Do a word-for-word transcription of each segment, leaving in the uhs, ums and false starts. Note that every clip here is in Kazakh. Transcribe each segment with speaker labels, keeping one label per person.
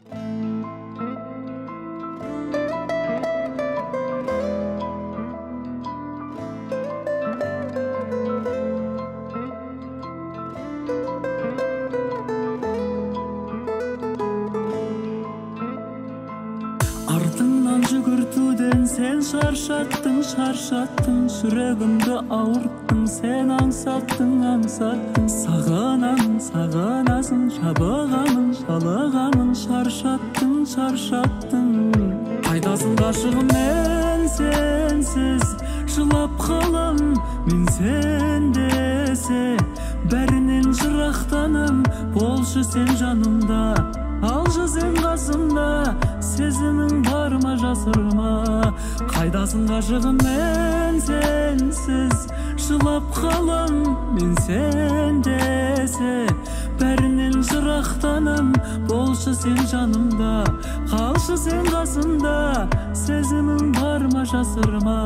Speaker 1: Артыңнан жүгіртуден сен шаршаттың, шаршаттың, жүрегімді ауырттың, сен аңсаттың, аңсаттың. Сағынамын, сағынасың, жабығамын, жалығамын, шаршаттың, шаршаттың. Қайдасың ғашығым, мен сенсіз жылап қалам, мен сен десе бәрінен жырақтанам. Болшы сен жанымда, алшы сен қасымда, сезімің бар ма жасырма. Қайдасың ғашығым, мен сенсіз жылап қалам, мен сен десе бәрінен жырақтанам. Болшы сен жанымда, қалшы сен қасымда, сезімің бар ма жасырма.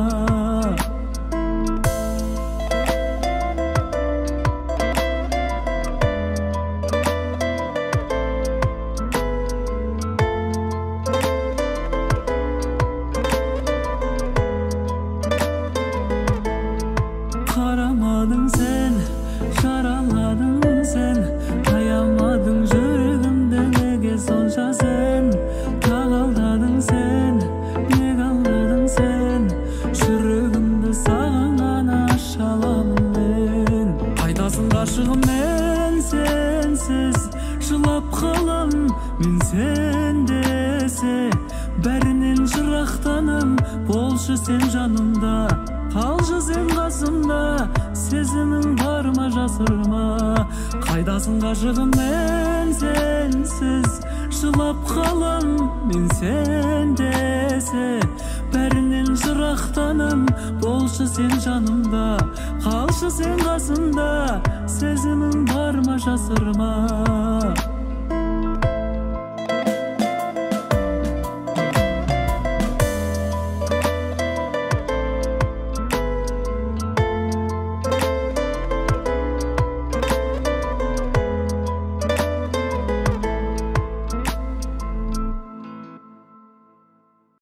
Speaker 1: Қарамадың сен, жараладың сен, аямадың жүрегімді неге сонша сен. Тағалдадың сен, неге алдадың сен, жүрегімді саған ғана аша аламын мен. Қайдасың ғашығым, мен сенсіз жылап қалам, мен сен десе бәрінен жырақтанам. Болшы сен жанымда, қалшы сен қасымда, сезімің бар ма жасырма. Қайдасың ғашығым, мен сенсіз жылап қалам, мен сен десе бәрінен жырақтанам. Болшы сен жанымда, қалшы сен қасымда, сезімің бар ма жасырма.